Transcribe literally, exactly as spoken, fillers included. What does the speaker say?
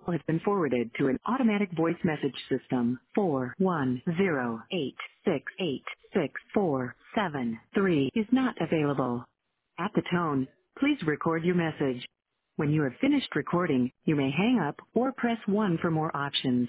has been forwarded to an automatic voice message system. four one zero eight six eight six four seven three is not available. At the tone, please record your message. When you have finished recording, you may hang up or press one for more options.